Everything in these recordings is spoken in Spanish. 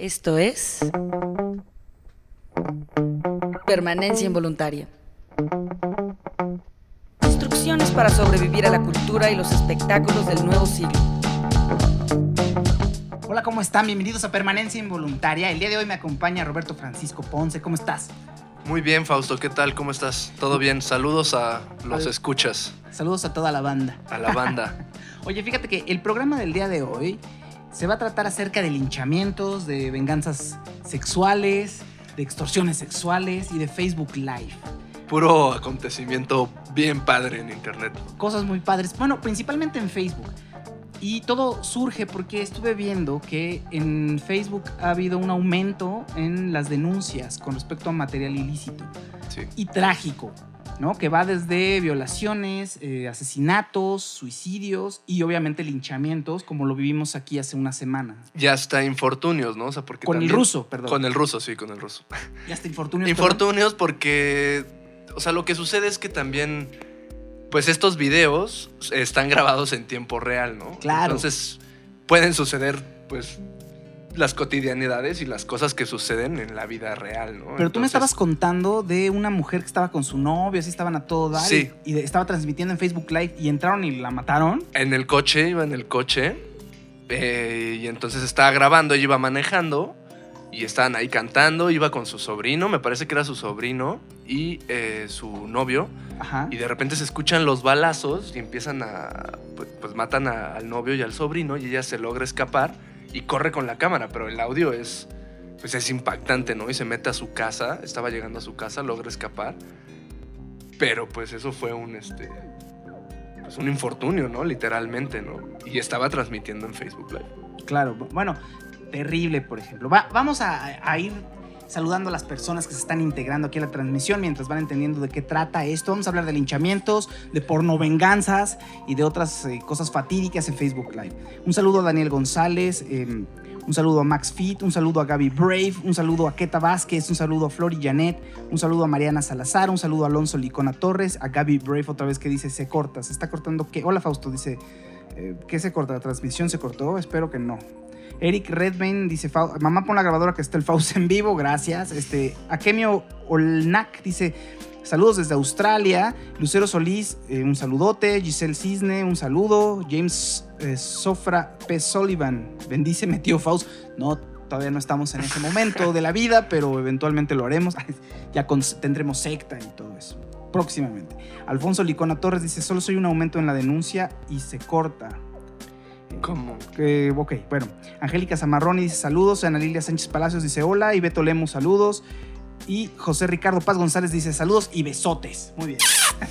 Esto es Permanencia Involuntaria. Instrucciones para sobrevivir a la cultura y los espectáculos del nuevo siglo. Hola, ¿cómo están? Bienvenidos a Permanencia Involuntaria. El día de hoy me acompaña Roberto Francisco Ponce. ¿Cómo estás? Muy bien, Fausto. ¿Qué tal? ¿Cómo estás? ¿Todo bien? Saludos a los escuchas. Saludos a toda la banda. A la banda. Oye, fíjate que el programa del día de hoy se va a tratar acerca de linchamientos, de venganzas sexuales, de extorsiones sexuales y de Facebook Live. Puro acontecimiento bien padre en internet. Cosas muy padres. Bueno, principalmente en Facebook. Y todo surge porque estuve viendo que en Facebook ha habido un aumento en las denuncias con respecto a material ilícito. Sí. Y trágico, ¿no? Que va desde violaciones, asesinatos, suicidios y obviamente linchamientos, como lo vivimos aquí hace una semana. Ya hasta infortunios, ¿no? O sea, porque Con también... el ruso, perdón. Con el ruso, sí, con el ruso. Ya hasta infortunios. Infortunios porque... O sea, lo que sucede es que también... Pues estos videos están grabados en tiempo real, ¿no? Claro. Entonces pueden suceder, pues, las cotidianidades y las cosas que suceden en la vida real, ¿no? Pero tú me estabas contando de una mujer que estaba con su novio, así estaban a todo dar. Sí. Y estaba transmitiendo en Facebook Live y entraron y la mataron. En el coche, iba en el coche. Y entonces estaba grabando, ella iba manejando. Y estaban ahí cantando, iba con su sobrino, me parece que era su sobrino y su novio. Ajá. Y de repente se escuchan los balazos y empiezan pues matan al novio y al sobrino y ella se logra escapar y corre con la cámara, pero el audio es impactante, ¿no? Y se mete a su casa, estaba llegando a su casa, logra escapar. Pero pues eso fue un infortunio, ¿no? Literalmente, ¿no? Y estaba transmitiendo en Facebook Live. Claro, bueno, terrible, por ejemplo. Vamos a ir saludando a las personas que se están integrando aquí a la transmisión mientras van entendiendo de qué trata esto. Vamos a hablar de linchamientos, de pornovenganzas y de otras cosas fatídicas en Facebook Live. Un saludo a Daniel González, un saludo a Max Fit, un saludo a Gaby Brave, un saludo a Keta Vázquez, un saludo a Flori Janet, un saludo a Mariana Salazar, un saludo a Alonso Licona Torres, a Gaby Brave otra vez que dice se corta, se está cortando ¿qué? Hola Fausto, dice ¿qué se corta? ¿La transmisión se cortó? Espero que no. Eric Redmayne dice, mamá pon la grabadora que está el Fausto en vivo, gracias. Akemio Olnak dice, saludos desde Australia. Lucero Solís, un saludote. Giselle Cisne, un saludo. James Sofra P. Sullivan, bendíceme tío Fausto. No, todavía no estamos en ese momento de la vida, pero eventualmente lo haremos. Ya tendremos secta y todo eso, próximamente. Alfonso Licona Torres dice, solo soy un aumento en la denuncia y se corta. ¿Cómo? Ok, bueno. Angélica Zamarroni dice saludos. Ana Lilia Sánchez Palacios dice hola. Y Beto Lemos, saludos. Y José Ricardo Paz González dice saludos y besotes. Muy bien.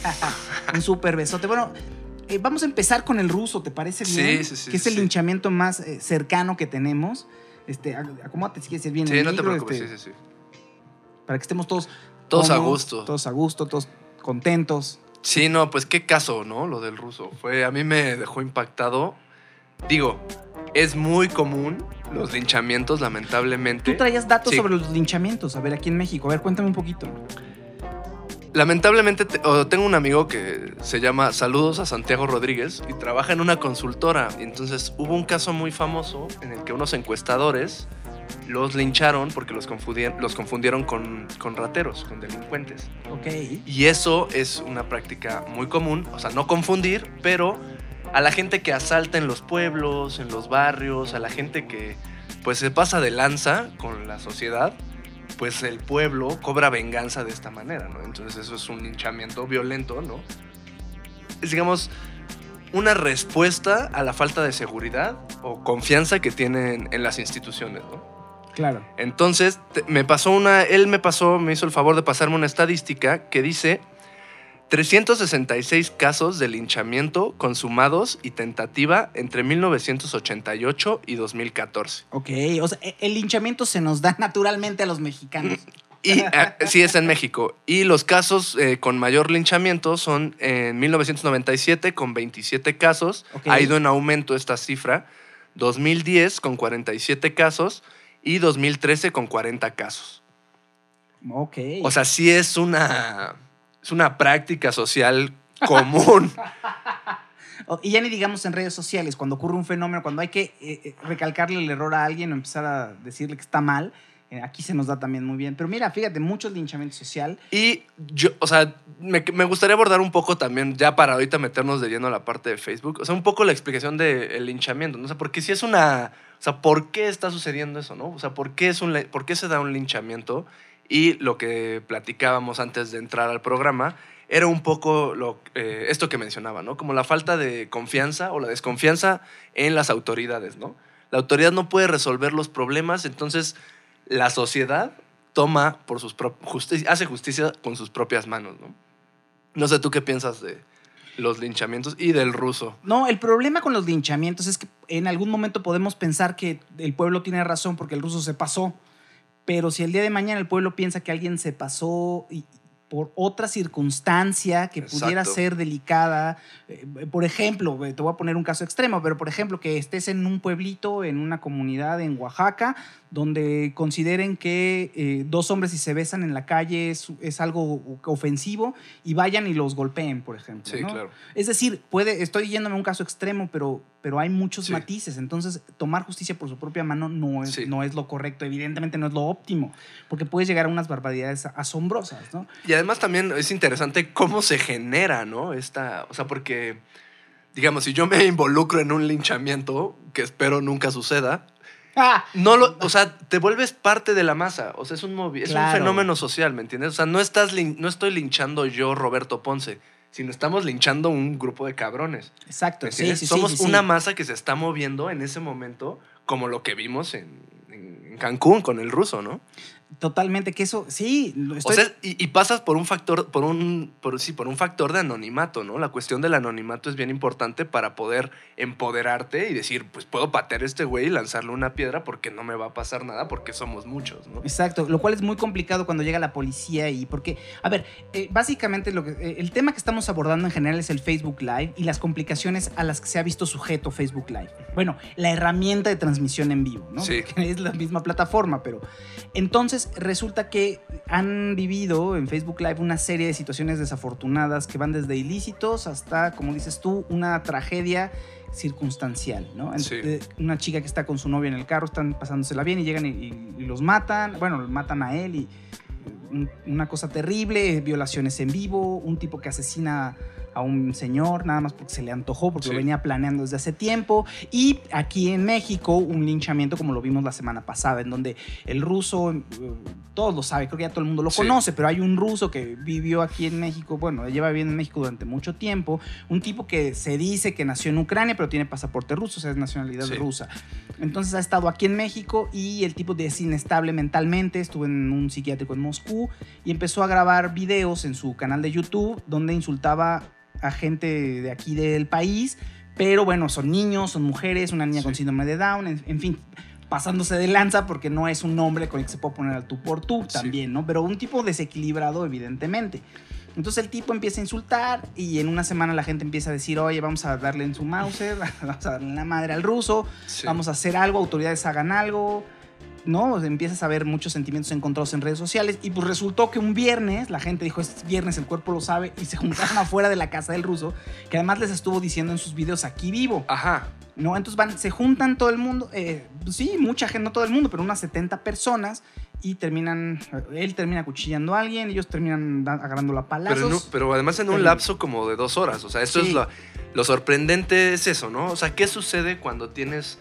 Un súper besote. Bueno, vamos a empezar con el ruso, ¿te parece bien? Sí. Que es el linchamiento más cercano que tenemos. Acomódate si quieres ir bien. Sí, no te preocupes, sí. Para que estemos todos a gusto. Todos a gusto, todos contentos. Sí, no, pues qué caso, ¿no? Lo del ruso. A mí me dejó impactado. Digo, es muy común los linchamientos, lamentablemente. Tú traías datos sobre los linchamientos, a ver, aquí en México. A ver, cuéntame un poquito. Lamentablemente, tengo un amigo que se llama Saludos a Santiago Rodríguez y trabaja en una consultora. Y entonces hubo un caso muy famoso en el que unos encuestadores los lincharon porque los confundieron con rateros, con delincuentes. Ok. Y eso es una práctica muy común, o sea, no confundir, pero... A la gente que asalta en los pueblos, en los barrios, a la gente que pues se pasa de lanza con la sociedad, pues el pueblo cobra venganza de esta manera, ¿no? Entonces eso es un linchamiento violento, ¿no? Es, digamos, una respuesta a la falta de seguridad o confianza que tienen en las instituciones, ¿no? Claro. Entonces me hizo el favor de pasarme una estadística que dice... 366 casos de linchamiento consumados y tentativa entre 1988 y 2014. Ok, o sea, el linchamiento se nos da naturalmente a los mexicanos. Y sí, es en México. Y los casos con mayor linchamiento son en 1997 con 27 casos. Okay. Ha ido en aumento esta cifra. 2010 con 47 casos y 2013 con 40 casos. Ok. O sea, sí es una práctica social común. Y ya ni digamos en redes sociales, cuando ocurre un fenómeno, cuando hay que recalcarle el error a alguien o empezar a decirle que está mal, aquí se nos da también muy bien. Pero mira, fíjate, mucho linchamiento social. Y yo, o sea, me gustaría abordar un poco también, ya para ahorita meternos de lleno a la parte de Facebook, o sea, un poco la explicación del linchamiento, ¿no? O sea, porque si es una... O sea, ¿por qué está sucediendo eso, no? O sea, ¿por qué se da un linchamiento? Y lo que platicábamos antes de entrar al programa era un poco esto que mencionaba, ¿no? Como la falta de confianza o la desconfianza en las autoridades, ¿no? La autoridad no puede resolver los problemas, entonces la sociedad toma por hace justicia con sus propias manos, ¿no? No sé, ¿tú qué piensas de los linchamientos y del ruso? No, el problema con los linchamientos es que en algún momento podemos pensar que el pueblo tiene razón porque el ruso se pasó, pero si el día de mañana el pueblo piensa que alguien se pasó por otra circunstancia que pudiera ser delicada, por ejemplo, te voy a poner un caso extremo, pero por ejemplo que estés en un pueblito, en una comunidad en Oaxaca, donde consideren que dos hombres si se besan en la calle es algo ofensivo y vayan y los golpeen, por ejemplo. Sí, ¿no? claro. Es decir, estoy yéndome a un caso extremo, pero hay muchos matices. Entonces, tomar justicia por su propia mano no es lo correcto. Evidentemente no es lo óptimo, porque puedes llegar a unas barbaridades asombrosas, ¿no? Y además también es interesante cómo se genera, ¿no? O sea, porque, digamos, si yo me involucro en un linchamiento, que espero nunca suceda, o sea, te vuelves parte de la masa. O sea, es un fenómeno social, ¿me entiendes? O sea, no estoy linchando yo Roberto Ponce, sino estamos linchando un grupo de cabrones. Exacto, sí. Somos una masa que se está moviendo en ese momento, como lo que vimos en Cancún con el ruso, ¿no? Totalmente, que eso, sí. O sea, y pasas por un factor, por un factor de anonimato, ¿no? La cuestión del anonimato es bien importante para poder empoderarte y decir, pues puedo patear a este güey y lanzarle una piedra porque no me va a pasar nada porque somos muchos, ¿no? Exacto, lo cual es muy complicado cuando llega la policía y porque, a ver, básicamente el tema que estamos abordando en general es el Facebook Live y las complicaciones a las que se ha visto sujeto Facebook Live. Bueno, la herramienta de transmisión en vivo, ¿no? Sí. Que es la misma plataforma, pero entonces resulta que han vivido en Facebook Live una serie de situaciones desafortunadas que van desde ilícitos hasta, como dices tú, una tragedia circunstancial, ¿no? Sí. Una chica que está con su novio en el carro, están pasándosela bien y llegan y los matan, bueno, matan a él y una cosa terrible, violaciones en vivo, un tipo que asesina a un señor nada más porque se le antojó, porque lo venía planeando desde hace tiempo. Y aquí en México, un linchamiento como lo vimos la semana pasada, en donde el ruso, todos lo saben, creo que ya todo el mundo lo conoce, pero hay un ruso que vivió aquí en México, bueno, lleva viviendo en México durante mucho tiempo, un tipo que se dice que nació en Ucrania, pero tiene pasaporte ruso, o sea, es nacionalidad rusa. Entonces ha estado aquí en México y el tipo es inestable mentalmente, estuvo en un psiquiátrico en Moscú y empezó a grabar videos en su canal de YouTube donde insultaba a gente de aquí del país, pero bueno, son niños, son mujeres, una niña con síndrome de Down, en fin, pasándose de lanza porque no es un nombre con el que se puede poner al tú por tú también, ¿no? Pero un tipo desequilibrado, evidentemente. Entonces el tipo empieza a insultar y en una semana la gente empieza a decir, oye, vamos a darle en su Mauser, vamos a darle en la madre al ruso, vamos a hacer algo, autoridades hagan algo, ¿no? Empiezas a ver muchos sentimientos encontrados en redes sociales y pues resultó que un viernes, la gente dijo, este viernes el cuerpo lo sabe, y se juntaron afuera de la casa del ruso, que además les estuvo diciendo en sus videos, aquí vivo. Ajá. ¿No? Entonces se juntan todo el mundo, sí, mucha gente, no todo el mundo, pero unas 70 personas y él termina acuchillando a alguien, ellos terminan agarrándolo a palazos. Pero además en un lapso como de 2 horas, o sea, esto es lo sorprendente es eso, ¿no? O sea, ¿qué sucede cuando tienes,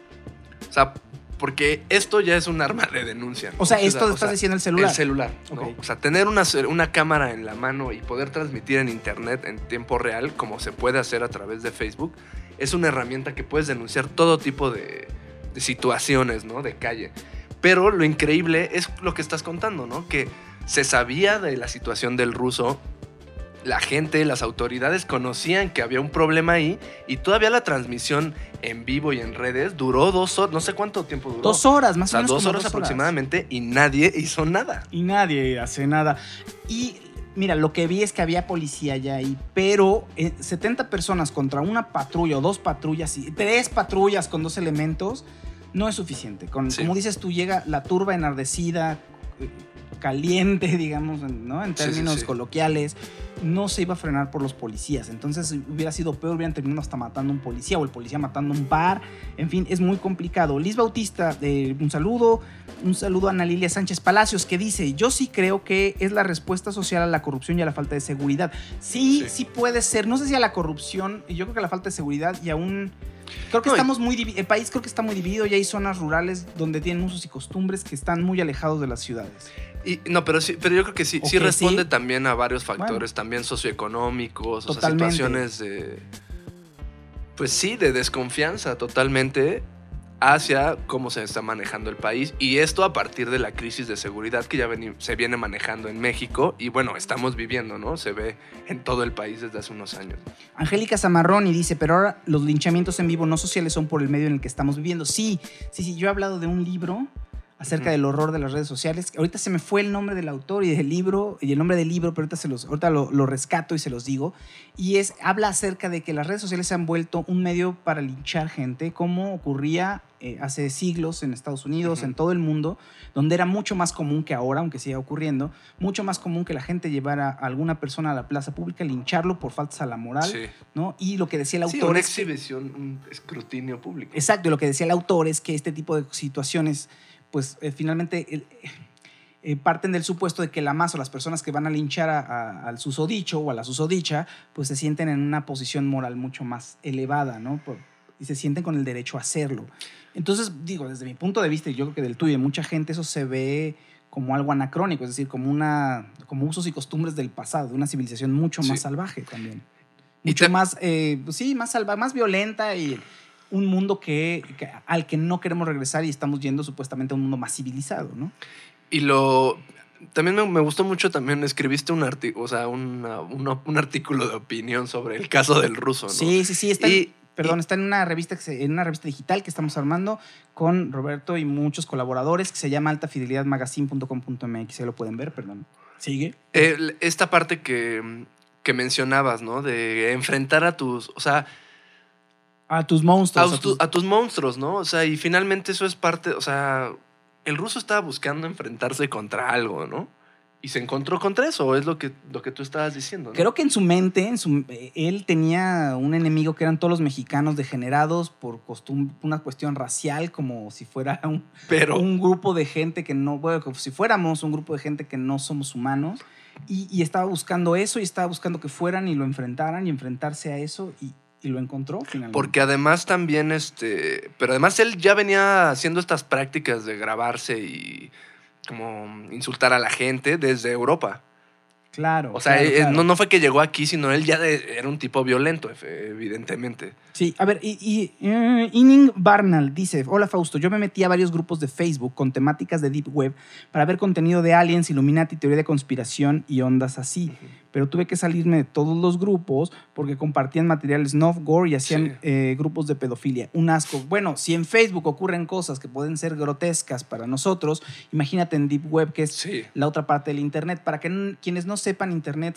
o sea, porque esto ya es un arma de denuncia, ¿no? O sea, esto estás diciendo el celular. El celular, ¿no? Okay. O sea, tener una cámara en la mano y poder transmitir en internet en tiempo real, como se puede hacer a través de Facebook, es una herramienta que puedes denunciar todo tipo de situaciones, ¿no? De calle. Pero lo increíble es lo que estás contando, ¿no? Que se sabía de la situación del ruso, la gente, las autoridades conocían que había un problema ahí y todavía la transmisión en vivo y en redes duró 2 horas, no sé cuánto tiempo duró. 2 horas, más o menos. 2 horas aproximadamente y nadie hizo nada. Y nadie hace nada. Y mira, lo que vi es que había policía ya ahí, pero 70 personas contra una patrulla o 2 patrullas y 3 patrullas con 2 elementos no es suficiente. Como dices tú, llega la turba enardecida, caliente, digamos, ¿no? En términos sí. coloquiales, no se iba a frenar por los policías. Entonces hubiera sido peor, hubieran terminado hasta matando a un policía o el policía matando a un par. En fin, es muy complicado. Liz Bautista, un saludo a Ana Lilia Sánchez Palacios, que dice: yo sí creo que es la respuesta social a la corrupción y a la falta de seguridad. Sí puede ser. No sé si a la corrupción, yo creo que a la falta de seguridad y a un... Creo que estamos muy divididos. El país creo que está muy dividido y hay zonas rurales donde tienen usos y costumbres que están muy alejados de las ciudades. Pero yo creo que sí responde también a varios factores, también socioeconómicos, totalmente. O sea, situaciones de, pues sí, de desconfianza totalmente hacia cómo se está manejando el país. Y esto a partir de la crisis de seguridad que ya se viene manejando en México y bueno, estamos viviendo, ¿no? Se ve en todo el país desde hace unos años. Angélica Zamarroni dice: pero ahora los linchamientos en vivo no sociales son por el medio en el que estamos viviendo. Sí, yo he hablado de un libro acerca del horror de las redes sociales. Ahorita se me fue el nombre del autor y del libro, y el nombre del libro, pero ahorita lo rescato y se los digo. Y habla acerca de que las redes sociales se han vuelto un medio para linchar gente, como ocurría hace siglos en Estados Unidos, en todo el mundo, donde era mucho más común que ahora, aunque siga ocurriendo, mucho más común que la gente llevara a alguna persona a la plaza pública, lincharlo por faltas a la moral, ¿no? Y lo que decía el autor... Sí, una exhibición, un escrutinio público. Exacto, y lo que decía el autor es que este tipo de situaciones pues finalmente parten del supuesto de que la masa o las personas que van a linchar al susodicho o a la susodicha, pues se sienten en una posición moral mucho más elevada, ¿no? Y se sienten con el derecho a hacerlo. Entonces, digo, desde mi punto de vista, y yo creo que del tuyo y de mucha gente, eso se ve como algo anacrónico, es decir, como usos y costumbres del pasado, de una civilización mucho más salvaje también. Mucho más, más salvaje, más violenta y... un mundo al que no queremos regresar y estamos yendo supuestamente a un mundo más civilizado, ¿no? Y también me gustó mucho, también escribiste un artículo, o sea, un artículo de opinión sobre el caso del ruso, ¿no? Sí, está en una revista digital que estamos armando con Roberto y muchos colaboradores, que se llama altafidelidadmagazine.com.mx, ahí lo pueden ver, perdón. Sigue. Esta parte que mencionabas, ¿no? De enfrentar a tus, o sea... A tus monstruos. A tus monstruos, ¿no? O sea, y finalmente eso es parte... O sea, el ruso estaba buscando enfrentarse contra algo, ¿no? Y se encontró contra eso, es lo que tú estabas diciendo, ¿no? Creo que en su mente, él tenía un enemigo que eran todos los mexicanos degenerados por una cuestión racial, como si fuera un grupo de gente que no... Bueno, como si fuéramos un grupo de gente que no somos humanos. Y estaba buscando eso, y estaba buscando que fueran y lo enfrentaran y enfrentarse a eso, y lo encontró finalmente. Porque además también, pero además él ya venía haciendo estas prácticas de grabarse y como insultar a la gente desde Europa. Claro. O sea, claro. No fue que llegó aquí, sino él ya era un tipo violento, evidentemente. Sí, a ver, Inning Barnal dice: hola Fausto, yo me metí a varios grupos de Facebook con temáticas de Deep Web para ver contenido de aliens, Illuminati, teoría de conspiración y ondas así. Pero tuve que salirme de todos los grupos porque compartían materiales no gore y hacían grupos de pedofilia. Un asco. Bueno, si en Facebook ocurren cosas que pueden ser grotescas para nosotros, imagínate en Deep Web, que es la otra parte del Internet. Para que quienes no sepan, Internet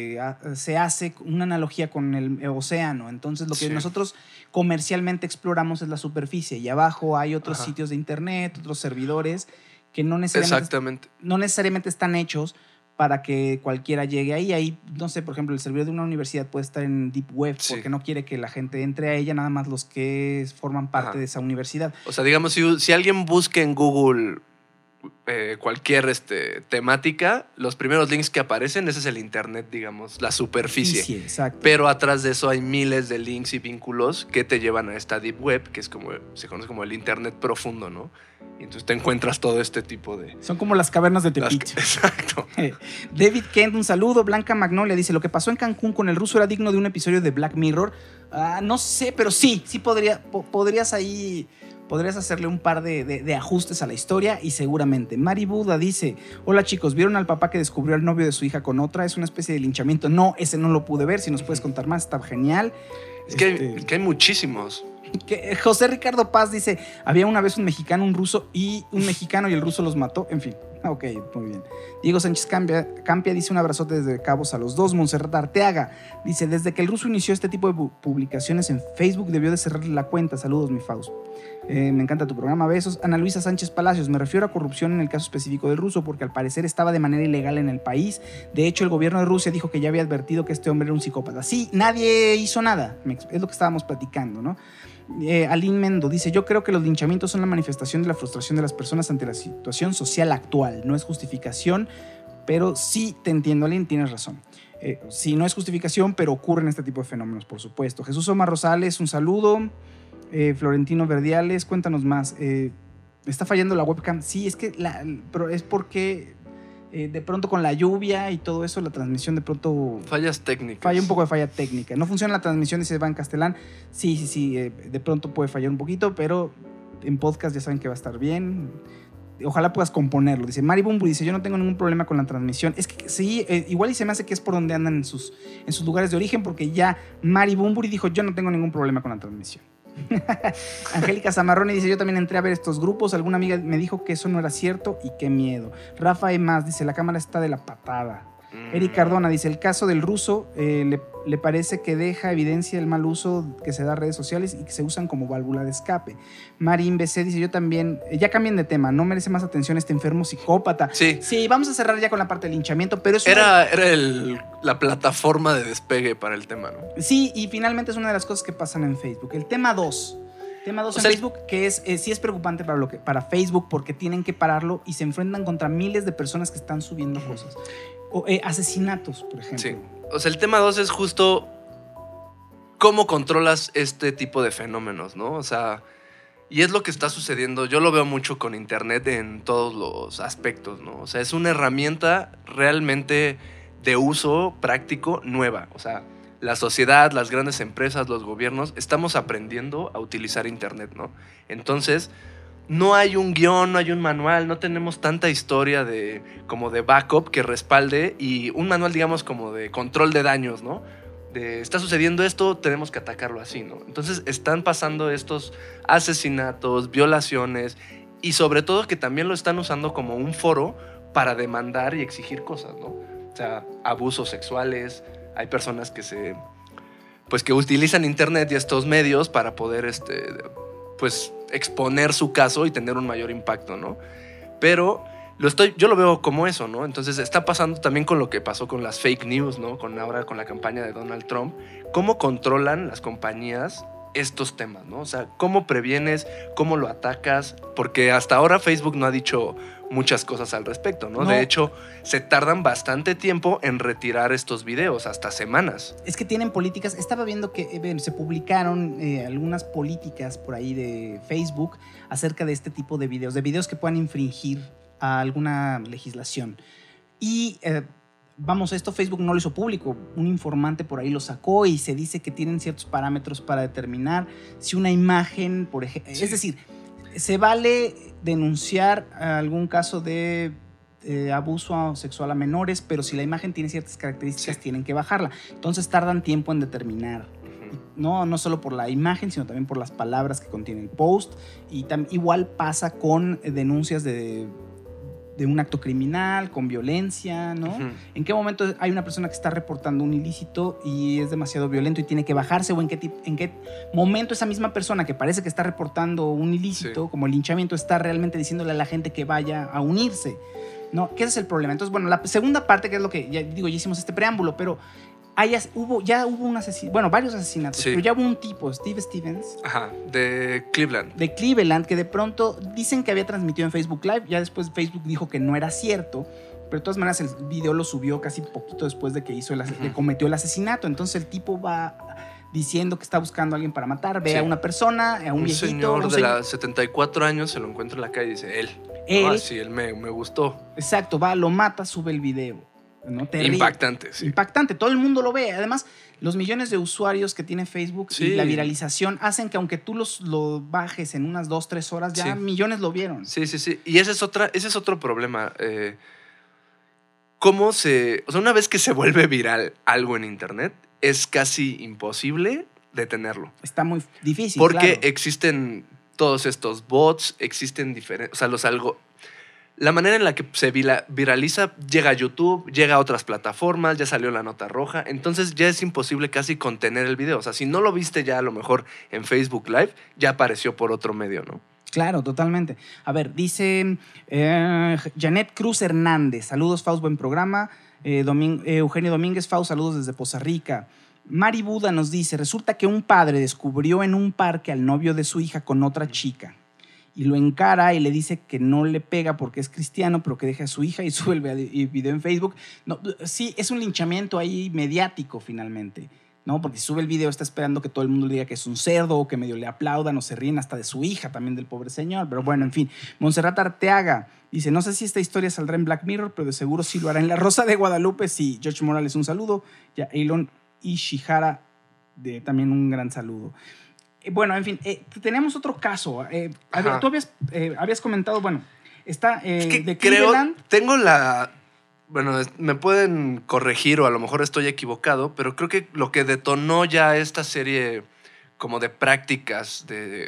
se hace una analogía con el océano. Entonces, lo que nosotros comercialmente exploramos es la superficie, y abajo hay otros sitios de Internet, otros servidores que no necesariamente están hechos para que cualquiera llegue ahí. Ahí, no sé, por ejemplo, el servidor de una universidad puede estar en Deep Web porque no quiere que la gente entre a ella, nada más los que forman parte de esa universidad. O sea, digamos, si alguien busca en Google cualquier temática, los primeros links que aparecen, ese es el Internet, digamos, la superficie. Sí, exacto. Pero atrás de eso hay miles de links y vínculos que te llevan a esta Deep Web, que es se conoce como el Internet profundo, ¿no? Y entonces te encuentras todo este tipo de... Son como las cavernas de Tepito. Exacto. David Kent, un saludo. Blanca Magnolia dice: lo que pasó en Cancún con el ruso era digno de un episodio de Black Mirror. No sé, pero sí podrías ahí... Podrías hacerle un par de ajustes a la historia y seguramente. Mari Buda dice: hola chicos, ¿vieron al papá que descubrió al novio de su hija con otra? Es una especie de linchamiento. No, ese no lo pude ver. Si nos puedes contar más, está genial. Es que hay muchísimos. José Ricardo Paz dice: había una vez un mexicano, un ruso y un mexicano, y el ruso los mató. En fin, Ok, muy bien. Diego Sánchez Campia dice un abrazote desde Cabos a los dos. Montserrat Arteaga dice, desde que el ruso inició este tipo de publicaciones en Facebook debió de cerrarle la cuenta. Saludos, mi Faust. Me encanta tu programa, besos. Ana Luisa Sánchez Palacios, me refiero a corrupción en el caso específico del ruso porque al parecer estaba de manera ilegal en el país. De hecho, el gobierno de Rusia dijo que ya había advertido que este hombre era un psicópata. Sí, nadie hizo nada, es lo que estábamos platicando, ¿no? Aline Mendo dice, yo creo que los linchamientos son la manifestación de la frustración de las personas ante la situación social actual. No es justificación, pero sí te entiendo, Aline, tienes razón. Sí, no es justificación, pero ocurren este tipo de fenómenos, por supuesto. Jesús Omar Rosales, un saludo. Florentino Verdiales, cuéntanos más. ¿Está fallando la webcam? Sí, es que pero es porque de pronto con la lluvia y todo eso, la transmisión de pronto... Fallas técnicas. Falla un poco de falla técnica. No funciona la transmisión, dice Iván Castelán. Sí, de pronto puede fallar un poquito, pero en podcast ya saben que va a estar bien. Ojalá puedas componerlo. Dice Mari Bumbu, dice, yo no tengo ningún problema con la transmisión. Es que sí, igual y se me hace que es por donde andan en sus lugares de origen, porque ya Mari Bumburi dijo, yo no tengo ningún problema con la transmisión. Angélica Zamarroni dice, yo también entré a ver estos grupos, alguna amiga me dijo que eso no era cierto y qué miedo. Rafa más dice, la cámara está de la patada. Eric Cardona dice, el caso del ruso le parece que deja evidencia el mal uso que se da a redes sociales y que se usan como válvula de escape. Marín BC dice, yo también, ya cambien de tema, no merece más atención este enfermo psicópata. Sí, vamos a cerrar ya con la parte del linchamiento, pero es era la plataforma de despegue para el tema, ¿no? Sí, y finalmente es una de las cosas que pasan en Facebook. El tema 2 en Facebook, que sí es preocupante para Facebook porque tienen que pararlo y se enfrentan contra miles de personas que están subiendo cosas. O, asesinatos, por ejemplo. Sí. O sea, el tema 2 es justo cómo controlas este tipo de fenómenos, ¿no? O sea, y es lo que está sucediendo. Yo lo veo mucho con internet en todos los aspectos, ¿no? O sea, es una herramienta realmente de uso práctico nueva. O sea, la sociedad, las grandes empresas, los gobiernos, estamos aprendiendo a utilizar internet, ¿no? Entonces, no hay un guión, no hay un manual, no tenemos tanta historia como de backup que respalde y un manual, digamos, como de control de daños, ¿no? Está sucediendo esto, tenemos que atacarlo así, ¿no? Entonces están pasando estos asesinatos, violaciones y sobre todo que también lo están usando como un foro para demandar y exigir cosas, ¿no? O sea, abusos sexuales, hay personas que que utilizan internet y estos medios para poder exponer su caso y tener un mayor impacto, ¿no? Pero yo lo veo como eso, ¿no? Entonces está pasando también con lo que pasó con las fake news, ¿no? Ahora con la campaña de Donald Trump. ¿Cómo controlan las compañías estos temas, ¿no? O sea, ¿cómo previenes? ¿Cómo lo atacas? Porque hasta ahora Facebook no ha dicho muchas cosas al respecto, ¿no? De hecho, se tardan bastante tiempo en retirar estos videos, hasta semanas. Es que tienen políticas. Estaba viendo que se publicaron algunas políticas por ahí de Facebook acerca de este tipo de videos que puedan infringir a alguna legislación. Y esto Facebook no lo hizo público. Un informante por ahí lo sacó y se dice que tienen ciertos parámetros para determinar si una imagen, por ejemplo, sí. Es decir, se vale denunciar algún caso de abuso sexual a menores, pero si la imagen tiene ciertas características, tienen que bajarla. Entonces tardan tiempo en determinar. No solo por la imagen, sino también por las palabras que contiene el post. Y igual pasa con denuncias de un acto criminal, con violencia, ¿no? ¿En qué momento hay una persona que está reportando un ilícito y es demasiado violento y tiene que bajarse? ¿O en qué momento esa misma persona que parece que está reportando un ilícito, como el linchamiento, está realmente diciéndole a la gente que vaya a unirse? ¿No? ¿Qué es el problema? Entonces, bueno, la segunda parte, que es lo que ya hicimos este preámbulo, pero ya hubo un asesinato, varios asesinatos, pero ya hubo un tipo, Steve Stevens. De Cleveland. De Cleveland, que de pronto dicen que había transmitido en Facebook Live, ya después Facebook dijo que no era cierto, pero de todas maneras el video lo subió casi poquito después de que cometió el asesinato. Entonces el tipo va diciendo que está buscando a alguien para matar, ve a una persona, a un viejito. Señor de 74 años se lo encuentra en la calle y dice, él me gustó. Exacto, lo mata, sube el video. ¿No? Impactante, sí. Impactante, todo el mundo lo ve. Además, los millones de usuarios que tiene Facebook y la viralización hacen que aunque tú lo bajes en unas 2-3 horas, ya millones lo vieron. Sí. Y ese es otro problema. O sea, una vez que se vuelve viral algo en internet, es casi imposible detenerlo. Está muy difícil, porque existen todos estos bots, existen diferentes... O sea, la manera en la que se viraliza llega a YouTube, llega a otras plataformas, ya salió la nota roja, entonces ya es imposible casi contener el video. O sea, si no lo viste ya a lo mejor en Facebook Live, ya apareció por otro medio, ¿no? Claro, totalmente. A ver, dice Janet Cruz Hernández. Saludos, Faust, buen programa. Eugenio Domínguez, Faust, saludos desde Poza Rica. Mari Buda nos dice, resulta que un padre descubrió en un parque al novio de su hija con otra chica y lo encara y le dice que no le pega porque es cristiano, pero que deje a su hija y sube el video en Facebook. No, sí, es un linchamiento ahí mediático finalmente, ¿no? Porque si sube el video está esperando que todo el mundo le diga que es un cerdo o que medio le aplaudan o se ríen hasta de su hija también, del pobre señor. Pero bueno, en fin. Montserrat Arteaga dice, no sé si esta historia saldrá en Black Mirror, pero de seguro sí lo hará en La Rosa de Guadalupe. Sí, George Morales, un saludo. Ya, Elon Ishihara, también un gran saludo. Bueno, en fin, tenemos otro caso. A ver, tú habías comentado, bueno, está es que de creo, Cleveland. tengo la... Bueno, me pueden corregir o a lo mejor estoy equivocado, pero creo que lo que detonó ya esta serie como de prácticas de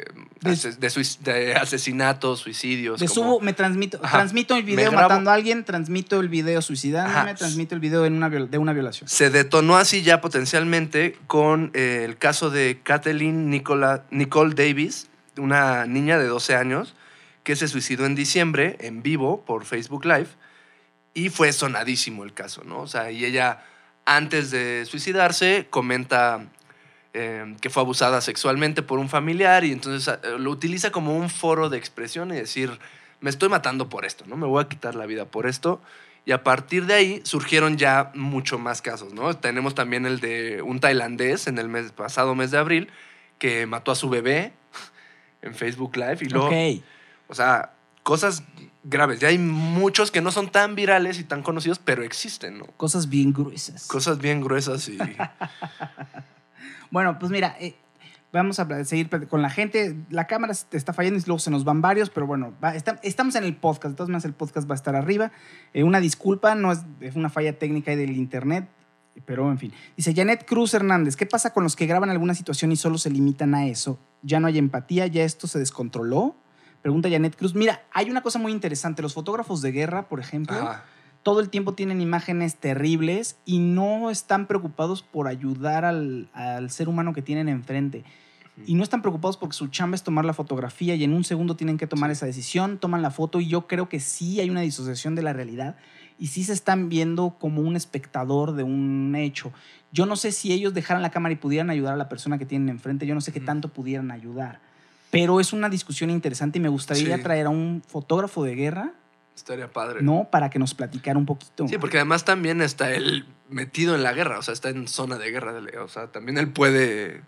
asesinatos, suicidios. Transmito el video matando a alguien, transmito el video suicidándome, transmito el video de una violación. Se detonó así ya potencialmente con el caso de Kathleen Nicole Davis, una niña de 12 años que se suicidó en diciembre en vivo por Facebook Live y fue sonadísimo el caso, ¿no? O sea, y ella antes de suicidarse comenta que fue abusada sexualmente por un familiar y entonces lo utiliza como un foro de expresión y decir, me estoy matando por esto, ¿no? Me voy a quitar la vida por esto. Y a partir de ahí surgieron ya mucho más casos, ¿no? Tenemos también el de un tailandés en el pasado mes de abril que mató a su bebé en Facebook Live y luego, o sea, cosas graves. Ya hay muchos que no son tan virales y tan conocidos, pero existen, ¿no? Cosas bien gruesas. Cosas bien gruesas y... Bueno, pues mira, vamos a seguir con la gente. La cámara te está fallando y luego se nos van varios, pero bueno, estamos en el podcast. De todas maneras, el podcast va a estar arriba. Una disculpa, no es una falla técnica ahí del internet, pero en fin. Dice Janet Cruz Hernández, ¿qué pasa con los que graban alguna situación y solo se limitan a eso? ¿Ya no hay empatía? ¿Ya esto se descontroló? Pregunta Janet Cruz. Mira, hay una cosa muy interesante. Los fotógrafos de guerra, por ejemplo... todo el tiempo tienen imágenes terribles y no están preocupados por ayudar al ser humano que tienen enfrente. Y no están preocupados porque su chamba es tomar la fotografía y en un segundo tienen que tomar esa decisión, toman la foto y yo creo que sí hay una disociación de la realidad y sí se están viendo como un espectador de un hecho. Yo no sé si ellos dejaran la cámara y pudieran ayudar a la persona que tienen enfrente, yo no sé qué tanto pudieran ayudar. Pero es una discusión interesante y me gustaría traer a un fotógrafo de guerra. Estaría padre. No, para que nos platicara un poquito. Sí, porque además también está él metido en la guerra, o sea, está en zona de guerra. O sea, también él puede...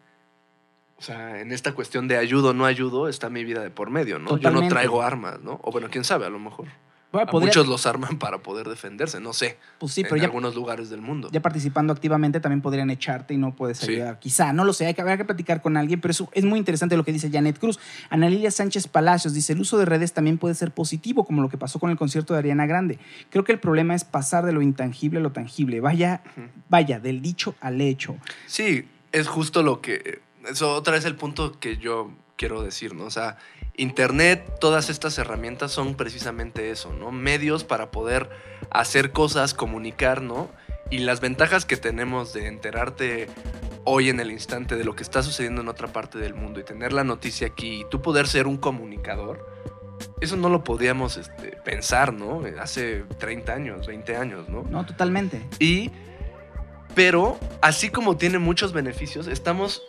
O sea, en esta cuestión de ayudo o no ayudo está mi vida de por medio, ¿no? Totalmente. Yo no traigo armas, ¿no? O bueno, quién sabe, a lo mejor. Bueno, muchos los arman para poder defenderse, no sé. Pues sí, pero en ya, algunos lugares del mundo. Ya participando activamente también podrían echarte y no puedes ayudar. Sí. Quizá, no lo sé, habrá que platicar con alguien, pero eso es muy interesante lo que dice Janet Cruz. Ana Lilia Sánchez Palacios dice, el uso de redes también puede ser positivo, como lo que pasó con el concierto de Ariana Grande. Creo que el problema es pasar de lo intangible a lo tangible. Vaya, del dicho al hecho. Sí, es justo lo que... Eso otra vez el punto que yo quiero decir, ¿no? O sea, Internet, todas estas herramientas son precisamente eso, ¿no? Medios para poder hacer cosas, comunicar, ¿no? Y las ventajas que tenemos de enterarte hoy en el instante de lo que está sucediendo en otra parte del mundo y tener la noticia aquí y tú poder ser un comunicador, eso no lo podíamos pensar, ¿no? Hace 30 años, 20 años, ¿no? No, totalmente. Pero así como tiene muchos beneficios, estamos...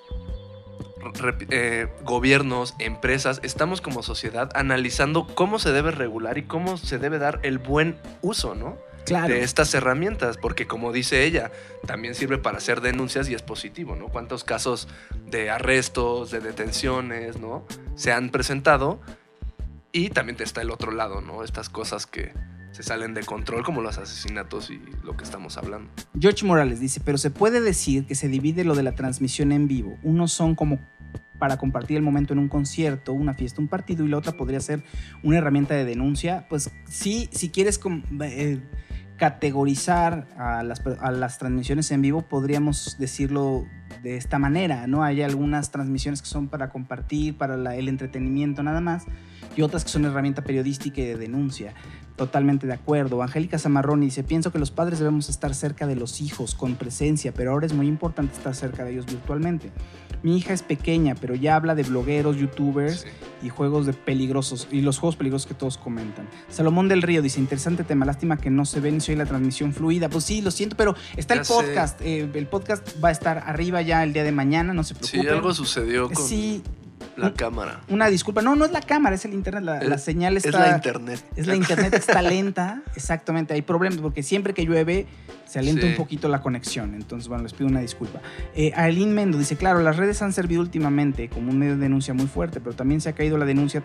gobiernos, empresas, estamos como sociedad analizando cómo se debe regular y cómo se debe dar el buen uso, ¿no? Claro. De estas herramientas, porque como dice ella, también sirve para hacer denuncias y es positivo, ¿no? ¿Cuántos casos de arrestos, de detenciones, ¿no? se han presentado? Y también está el otro lado, ¿no? Estas cosas que se salen de control, como los asesinatos y lo que estamos hablando. George Morales dice, pero se puede decir que se divide lo de la transmisión en vivo. Unos son como para compartir el momento en un concierto, una fiesta, un partido, y la otra podría ser una herramienta de denuncia. Pues sí, si quieres categorizar a las transmisiones en vivo, podríamos decirlo de esta manera, ¿no? Hay algunas transmisiones que son para compartir, para el entretenimiento nada más, y otras que son herramienta periodística y de denuncia. Totalmente de acuerdo. Angélica Zamarroni dice, pienso que los padres debemos estar cerca de los hijos, con presencia, pero ahora es muy importante estar cerca de ellos virtualmente. Mi hija es pequeña, pero ya habla de blogueros, youtubers y juegos peligrosos, y los juegos peligrosos que todos comentan. Salomón del Río dice, interesante tema, lástima que no se ve ni se oye la transmisión fluida. Pues sí, lo siento, pero está el podcast. El podcast va a estar arriba ya el día de mañana, no se preocupen. Sí, algo sucedió con la cámara. Una disculpa. No es la cámara, es el internet. La señal está... Es la internet. Es la internet, está lenta. Exactamente, hay problemas porque siempre que llueve se alenta un poquito la conexión. Entonces, bueno, les pido una disculpa. Aileen Mendo dice, claro, las redes han servido últimamente como un medio de denuncia muy fuerte, pero también se ha caído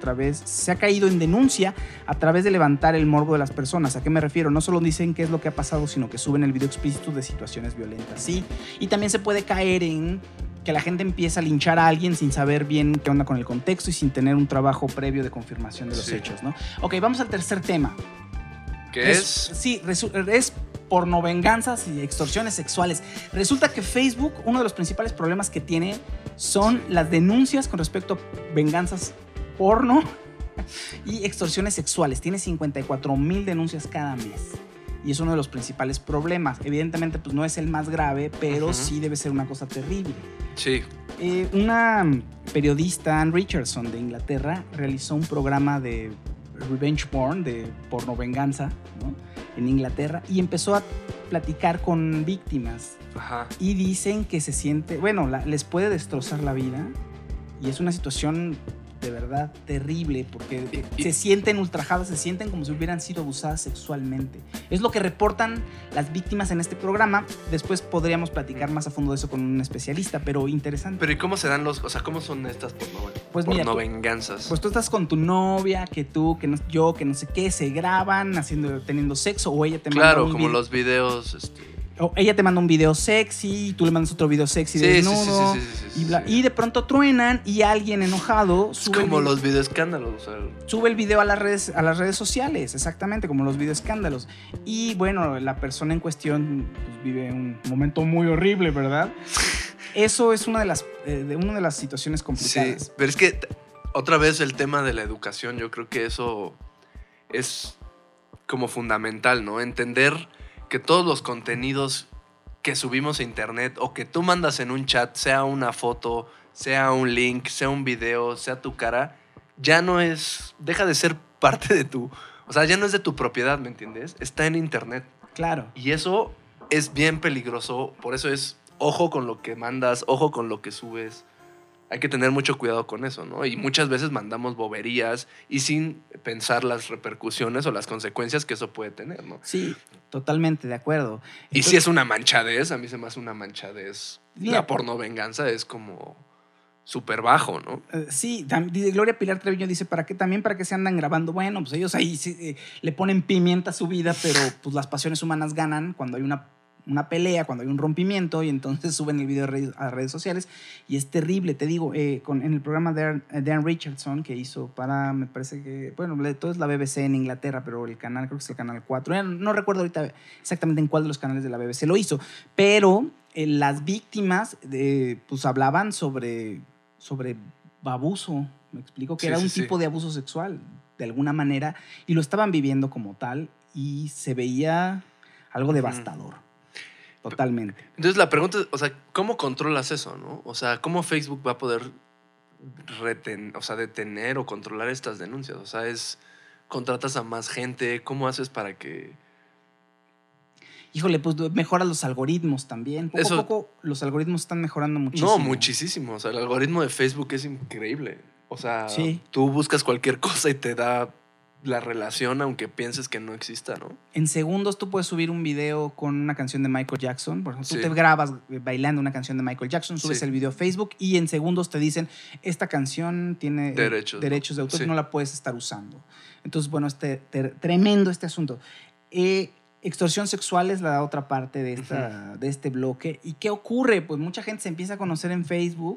en denuncia a través de levantar el morbo de las personas. ¿A qué me refiero? No solo dicen qué es lo que ha pasado, sino que suben el video explícito de situaciones violentas. Sí, y también se puede caer en que la gente empieza a linchar a alguien sin saber bien qué onda con el contexto y sin tener un trabajo previo de confirmación de los hechos, ¿no? Ok, vamos al tercer tema. ¿Qué es? Sí, es pornovenganzas y extorsiones sexuales. Resulta que Facebook, uno de los principales problemas que tiene son las denuncias con respecto a venganzas porno y extorsiones sexuales. Tiene 54,000 denuncias cada mes. Y es uno de los principales problemas. Evidentemente, pues no es el más grave, pero sí debe ser una cosa terrible. Sí. Una periodista, Anne Richardson, de Inglaterra, realizó un programa de revenge porn, de pornovenganza, ¿no? En Inglaterra, y empezó a platicar con víctimas. Ajá. Y dicen que se siente, bueno, les puede destrozar la vida, y es una situación de verdad terrible, porque se sienten ultrajadas, se sienten como si hubieran sido abusadas sexualmente. Es lo que reportan las víctimas en este programa. Después podríamos platicar más a fondo de eso con un especialista, pero interesante. Pero ¿y cómo se dan cómo son estas pornovenganzas? Pues tú estás con tu novia, que tú, que no, yo, que no sé qué, se graban teniendo sexo, o ella te manda Claro, como los videos, o ella te manda un video sexy y tú le mandas otro video sexy de desnudo. Y de pronto truenan y alguien enojado sube. Es como los videoescándalos. Sube el video a las redes sociales, exactamente, como los videoescándalos. Y bueno, la persona en cuestión pues, vive un momento muy horrible, ¿verdad? Eso es una de las situaciones complicadas. Sí, pero es que otra vez el tema de la educación, yo creo que eso es como fundamental, ¿no? Entender que todos los contenidos que subimos a internet o que tú mandas en un chat, sea una foto, sea un link, sea un video, sea tu cara, ya no es, deja de ser parte de ya no es de tu propiedad, ¿me entiendes? Está en internet. Claro. Y eso es bien peligroso, por eso es ojo con lo que mandas, ojo con lo que subes. Hay que tener mucho cuidado con eso, ¿no? Y muchas veces mandamos boberías y sin pensar las repercusiones o las consecuencias que eso puede tener, ¿no? Sí, totalmente de acuerdo. Y si es una manchadez, a mí se me hace una manchadez. La pornovenganza es como súper bajo, ¿no? Sí, Gloria Pilar Treviño dice, ¿para qué se andan grabando? Bueno, pues ellos ahí le ponen pimienta a su vida, pero pues las pasiones humanas ganan cuando hay una pelea, cuando hay un rompimiento, y entonces suben el video a redes sociales y es terrible, te digo, en el programa de Anne Richardson que hizo para, me parece que, bueno, todo es la BBC en Inglaterra, pero el canal, creo que es el canal 4, no recuerdo ahorita exactamente en cuál de los canales de la BBC lo hizo, pero las víctimas pues hablaban sobre abuso, me explico, que era un tipo de abuso sexual, de alguna manera, y lo estaban viviendo como tal, y se veía algo devastador. Totalmente. Entonces la pregunta es, ¿cómo controlas eso, no? ¿Cómo Facebook va a poder detener o controlar estas denuncias? ¿Contratas a más gente? ¿Cómo haces para que...? Híjole, pues mejora los algoritmos también. Poco a poco los algoritmos están mejorando muchísimo. No, muchísimo. El algoritmo de Facebook es increíble. Sí. Tú buscas cualquier cosa y te da la relación, aunque pienses que no exista, ¿no? En segundos tú puedes subir un video con una canción de Michael Jackson. Por ejemplo, tú te grabas bailando una canción de Michael Jackson, subes el video a Facebook y en segundos te dicen, esta canción tiene derechos de autor y no la puedes estar usando. Entonces, bueno, tremendo este asunto. Extorsión sexual es la otra parte de este bloque. ¿Y qué ocurre? Pues mucha gente se empieza a conocer en Facebook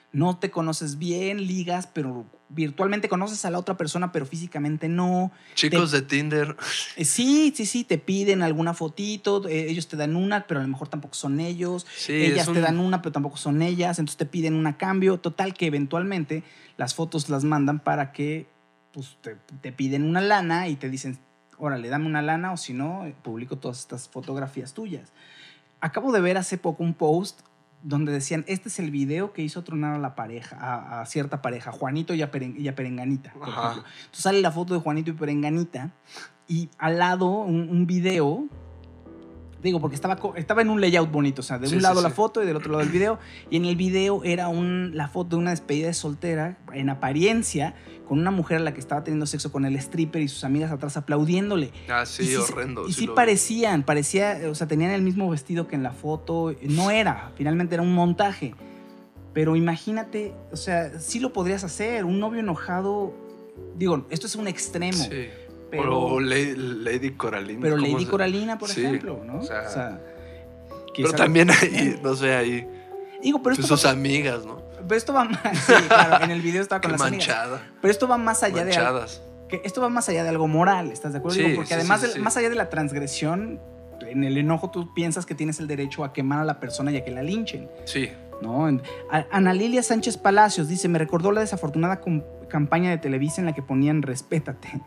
no te conoces bien, ligas, pero virtualmente conoces a la otra persona, pero físicamente no. Chicos de Tinder. Sí, te piden alguna fotito, ellos te dan una, pero a lo mejor tampoco son ellos. Sí, Ellas te dan una, pero tampoco son ellas, entonces te piden un a cambio. Total que eventualmente las fotos las mandan para que pues, te piden una lana y te dicen, órale, dame una lana o si no, publico todas estas fotografías tuyas. Acabo de ver hace poco un post donde decían, este es el video que hizo tronar a la pareja, a cierta pareja, Juanito y a Perenganita, por ejemplo. Entonces sale la foto de Juanito y Perenganita y al lado un video, digo, porque estaba en un layout bonito, o sea, de un lado la foto y del otro lado el video, y en el video era la foto de una despedida de soltera, en apariencia, con una mujer a la que estaba teniendo sexo con el stripper y sus amigas atrás aplaudiéndole. Ah, sí, horrendo. Y sí parecía, o sea, tenían el mismo vestido que en la foto. No era, finalmente era un montaje. Pero imagínate, o sea, sí lo podrías hacer. Un novio enojado, digo, esto es un extremo. Sí. Pero, o Lady Coralina. Pero Lady Coralina, por ejemplo, ¿no? O sea pero también ahí, no sé, ahí. Digo, pero sus amigas, ¿no? Pero esto va más. Sí, claro, en el video estaba con Qué las manchada. amigas. Pero esto va más allá esto va más allá de algo moral, ¿estás de acuerdo? Sí, Digo, porque además, sí. más allá de la transgresión, en el enojo tú piensas que tienes el derecho a quemar a la persona y a que la linchen. Sí. ¿No? Ana Lilia Sánchez Palacios dice, me recordó la desafortunada campaña de Televisa en la que ponían respétate.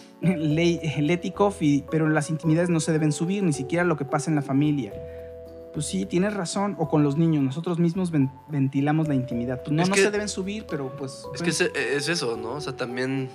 Leti Coffee, pero las intimidades no se deben subir, ni siquiera lo que pasa en la familia. Pues sí, tienes razón. O con los niños, nosotros mismos ventilamos la intimidad. Pues no se deben subir, pero pues... Es que es eso, ¿no? O sea, también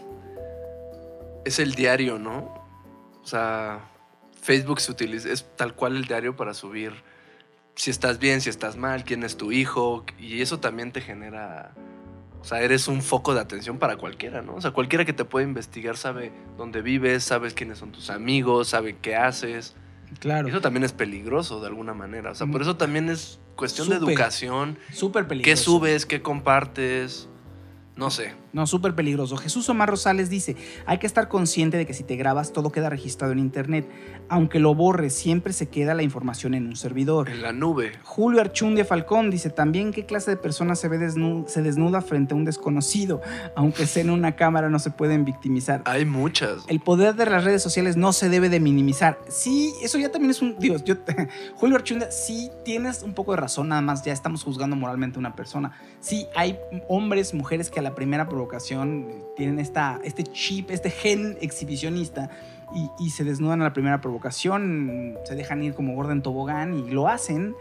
es el diario, ¿no? O sea, Facebook se utiliza, es tal cual el diario para subir si estás bien, si estás mal, quién es tu hijo. Y eso también te genera... O sea, eres un foco de atención para cualquiera, ¿no? O sea, cualquiera que te pueda investigar sabe dónde vives, sabes quiénes son tus amigos, sabe qué haces. Claro. Y eso también es peligroso de alguna manera. O sea, por eso también es cuestión de educación. Súper peligroso. ¿Qué subes? ¿Qué compartes? No sé. No, súper peligroso. Jesús Omar Rosales dice, hay que estar consciente de que si te grabas todo queda registrado en internet. Aunque lo borres, siempre se queda la información en un servidor. En la nube. Julio Archundia Falcón dice, también qué clase de persona se desnuda frente a un desconocido. Aunque sea en una cámara no se pueden victimizar. Hay muchas. El poder de las redes sociales no se debe de minimizar. Sí, eso ya también es un... Digo, Julio Archundia, sí tienes un poco de razón, nada más ya estamos juzgando moralmente a una persona. Sí, hay hombres, mujeres que a la primera provocación tienen este chip, este gen exhibicionista y se desnudan a la primera provocación, se dejan ir como gorda en tobogán y lo hacen.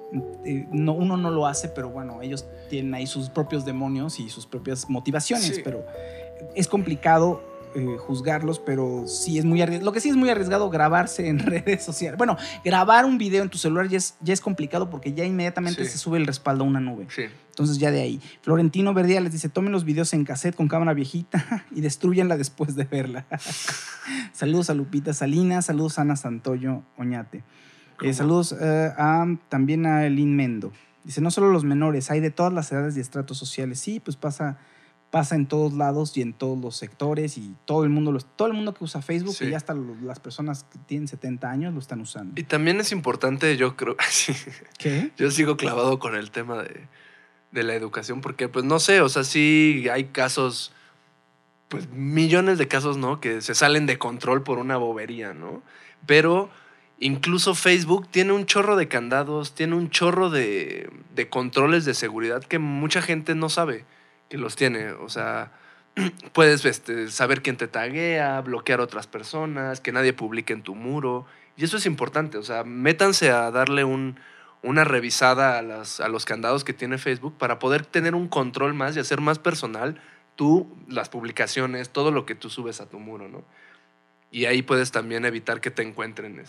Uno no lo hace, pero bueno, ellos tienen ahí sus propios demonios y sus propias motivaciones, sí. Pero es complicado juzgarlos, pero sí es muy arriesgado. Lo que sí es muy arriesgado, grabarse en redes sociales. Bueno, grabar un video en tu celular ya es complicado porque ya inmediatamente se sube el respaldo a una nube. Sí. Entonces ya de ahí. Florentino Verdía les dice, tomen los videos en cassette con cámara viejita y destruyanla después de verla. Saludos a Lupita Salinas, saludos a Ana Santoyo Oñate. Saludos también a Lin Mendo. Dice, no solo los menores, hay de todas las edades y estratos sociales. Sí, pues pasa en todos lados y en todos los sectores y todo el mundo que usa Facebook, y ya hasta las personas que tienen 70 años lo están usando. Y también es importante, yo creo, ¿qué? Yo sigo clavado con el tema de la educación porque, pues, no sé, o sea, sí hay casos, pues, millones de casos, ¿no? Que se salen de control por una bobería, ¿no? Pero incluso Facebook tiene un chorro de candados, tiene un chorro de controles de seguridad que mucha gente no sabe que los tiene. O sea, puedes saber quién te taguea, bloquear a otras personas, que nadie publique en tu muro. Y eso es importante. O sea, métanse a darle una revisada a los candados que tiene Facebook para poder tener un control más y hacer más personal las publicaciones, todo lo que tú subes a tu muro, ¿no? Y ahí puedes también evitar que te encuentren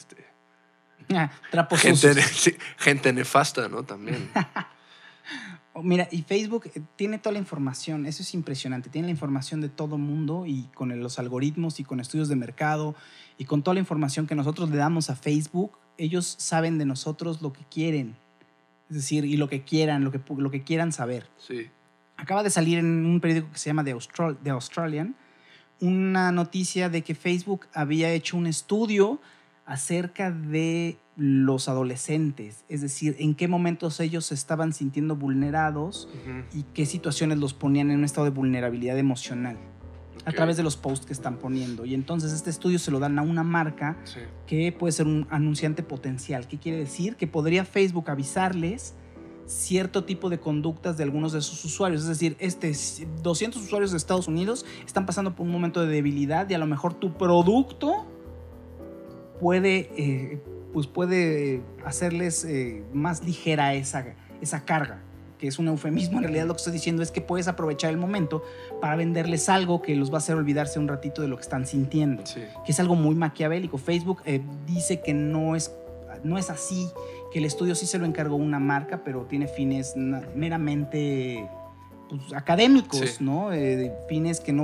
gente nefasta, ¿no? También. Mira, y Facebook tiene toda la información, eso es impresionante, tiene la información de todo mundo y con los algoritmos y con estudios de mercado y con toda la información que nosotros le damos a Facebook, ellos saben de nosotros lo que quieren, es decir, y lo que quieran, lo que quieran saber. Sí. Acaba de salir en un periódico que se llama The Australian una noticia de que Facebook había hecho un estudio acerca de los adolescentes, es decir, en qué momentos ellos se estaban sintiendo vulnerados y qué situaciones los ponían en un estado de vulnerabilidad emocional a través de los posts que están poniendo. Y entonces este estudio se lo dan a una marca que puede ser un anunciante potencial. ¿Qué quiere decir? Que podría Facebook avisarles cierto tipo de conductas de algunos de sus usuarios. Es decir, 200 usuarios de Estados Unidos están pasando por un momento de debilidad y a lo mejor tu producto puede hacerles más ligera esa carga, que es un eufemismo. En realidad lo que estoy diciendo es que puedes aprovechar el momento para venderles algo que los va a hacer olvidarse un ratito de lo que están sintiendo, que es algo muy maquiavélico. Facebook dice que no es así, que el estudio sí se lo encargó una marca, pero tiene fines meramente académicos, ¿no? Fines que no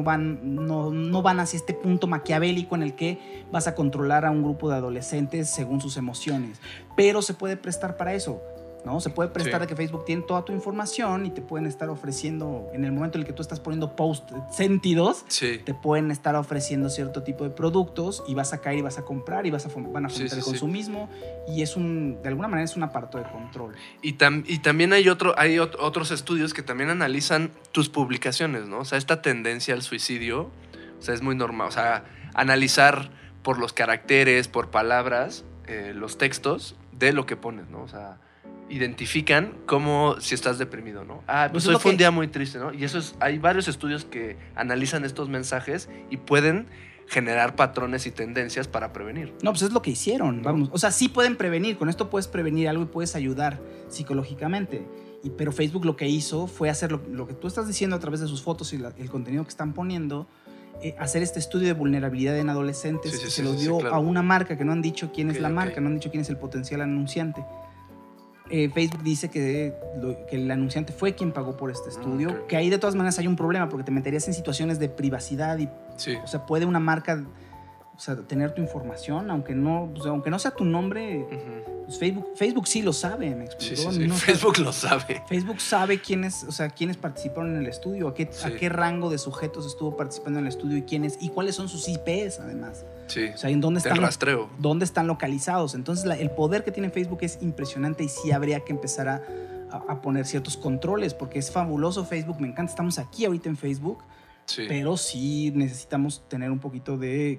van hacia este punto maquiavélico en el que vas a controlar a un grupo de adolescentes según sus emociones. Pero se puede prestar para eso, ¿no? Se puede prestar de que Facebook tiene toda tu información y te pueden estar ofreciendo, en el momento en el que tú estás poniendo post sentidos, te pueden estar ofreciendo cierto tipo de productos y vas a caer y vas a comprar y van a fomentar el consumismo y de alguna manera es un aparato de control. Y también hay otros estudios que también analizan tus publicaciones, ¿no? O sea, esta tendencia al suicidio, o sea, es muy normal. O sea, analizar por los caracteres, por palabras, los textos de lo que pones, ¿no? O sea, identifican como si estás deprimido, ¿no? Pues hoy fue un día muy triste, ¿no? Y hay varios estudios que analizan estos mensajes y pueden generar patrones y tendencias para prevenir. No, pues es lo que hicieron, vamos. O sea, sí pueden prevenir, con esto puedes prevenir algo y puedes ayudar psicológicamente. Pero Facebook lo que hizo fue hacer lo que tú estás diciendo a través de sus fotos y el contenido que están poniendo, hacer este estudio de vulnerabilidad en adolescentes. Se lo dio a una marca que no han dicho quién es la marca, no han dicho quién es el potencial anunciante. Facebook dice que el anunciante fue quien pagó por este estudio, que ahí de todas maneras hay un problema porque te meterías en situaciones de privacidad y, o sea, puede una marca, o sea, tener tu información, aunque no sea tu nombre. Pues Facebook sí lo sabe, me explico. Facebook lo sabe. Facebook sabe quiénes participaron en el estudio, a qué rango de sujetos estuvo participando en el estudio y cuáles son sus IPs, además. O sea, ¿en dónde están? Rastreo. ¿Dónde están localizados? Entonces, el poder que tiene Facebook es impresionante y sí habría que empezar a poner ciertos controles, porque es fabuloso Facebook, me encanta, estamos aquí ahorita en Facebook, pero sí necesitamos tener un poquito de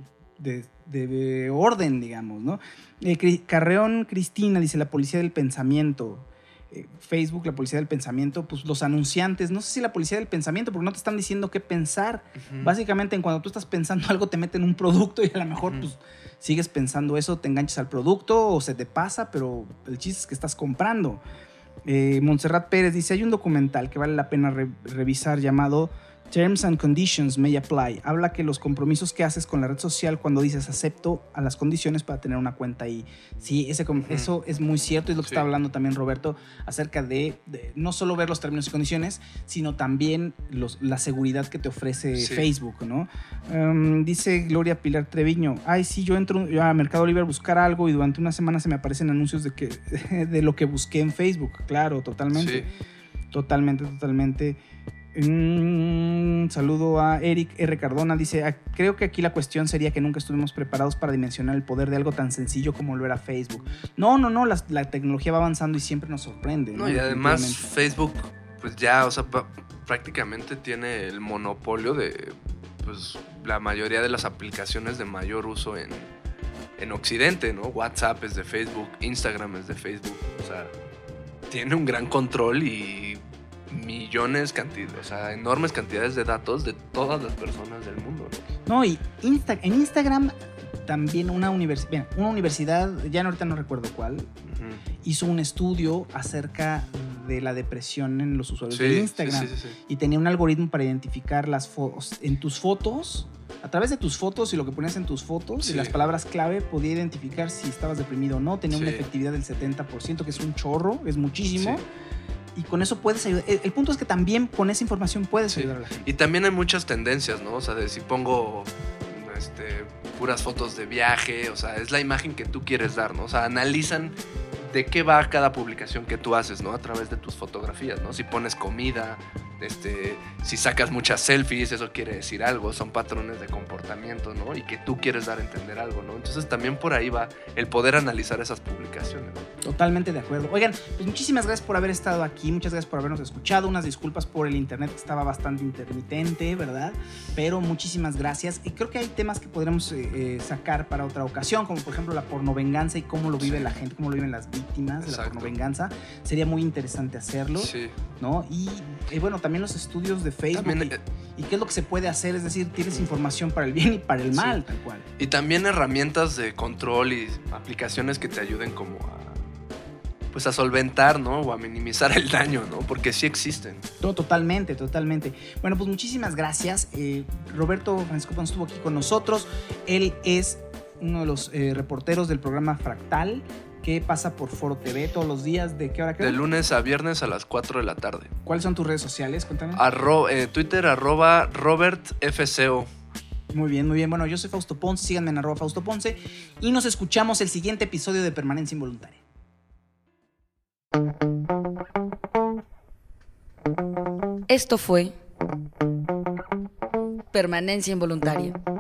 orden, digamos, ¿no? Carreón Cristina dice: la policía del pensamiento. Facebook, la policía del pensamiento, pues los anunciantes, no sé si la policía del pensamiento, porque no te están diciendo qué pensar. Básicamente, cuando tú estás pensando algo, te meten un producto y a lo mejor pues sigues pensando eso, te enganchas al producto o se te pasa, pero el chiste es que estás comprando. Montserrat Pérez dice: hay un documental que vale la pena revisar llamado Terms and Conditions May Apply. Habla que los compromisos que haces con la red social cuando dices acepto a las condiciones para tener una cuenta ahí. Sí, eso es muy cierto, es lo que está hablando también Roberto acerca de no solo ver los términos y condiciones, sino también la seguridad que te ofrece Facebook, ¿no? Dice Gloria Pilar Treviño: sí, yo entro a Mercado Libre a buscar algo y durante una semana se me aparecen anuncios de lo que busqué en Facebook. Claro, totalmente. Totalmente. Un saludo a Eric R. Cardona, dice: creo que aquí la cuestión sería que nunca estuvimos preparados para dimensionar el poder de algo tan sencillo como volver a Facebook. No, la tecnología va avanzando y siempre nos sorprende. No, y además Facebook pues ya, o sea, prácticamente tiene el monopolio de pues la mayoría de las aplicaciones de mayor uso en Occidente, ¿no? WhatsApp es de Facebook, Instagram es de Facebook, o sea, tiene un gran control y enormes cantidades de datos de todas las personas del mundo, ¿no? No, y en Instagram también una universidad, ya ahorita no recuerdo cuál, hizo un estudio acerca de la depresión en los usuarios de Instagram. Y tenía un algoritmo para identificar las fotos en tus fotos. A través de tus fotos y lo que ponías en tus fotos y las palabras clave, podía identificar si estabas deprimido o no. Tenía una efectividad del 70%, que es un chorro, es muchísimo. Y con eso puedes ayudar. El punto es que también con esa información puedes ayudar a la gente. Y también hay muchas tendencias, ¿no? O sea, de si pongo puras fotos de viaje, o sea, es la imagen que tú quieres dar, ¿no? O sea, analizan de qué va cada publicación que tú haces, ¿no? A través de tus fotografías, ¿no? Si pones comida, Si sacas muchas selfies, eso quiere decir algo, son patrones de comportamiento, ¿no? Y que tú quieres dar a entender algo, ¿no? Entonces también por ahí va el poder analizar esas publicaciones, ¿no? Totalmente de acuerdo. Oigan, pues muchísimas gracias por haber estado aquí, muchas gracias por habernos escuchado, unas disculpas por el internet que estaba bastante intermitente, ¿verdad? Pero muchísimas gracias. Y creo que hay temas que podremos sacar para otra ocasión, como por ejemplo la pornovenganza y cómo lo vive la gente, cómo lo viven las víctimas de la pornovenganza. Sería muy interesante hacerlo, ¿no? Y bueno, también los estudios de Facebook también, y qué es lo que se puede hacer, es decir, tienes información para el bien y para el mal, tal cual. Y también herramientas de control y aplicaciones que te ayuden como a solventar, ¿no? O a minimizar el daño, ¿no? Porque sí existen. No, totalmente. Bueno, pues muchísimas gracias. Roberto Francisco Ponce estuvo aquí con nosotros. Él es uno de los reporteros del programa Fractal, que pasa por Foro TV todos los días. ¿De qué hora creo? De lunes a viernes a las 4 de la tarde. ¿Cuáles son tus redes sociales? Cuéntame. Twitter, @RobertFCO. Muy bien. Bueno, yo soy Fausto Ponce. Síganme en @Fausto Ponce. Y nos escuchamos el siguiente episodio de Permanencia Involuntaria. Esto fue Permanencia Involuntaria.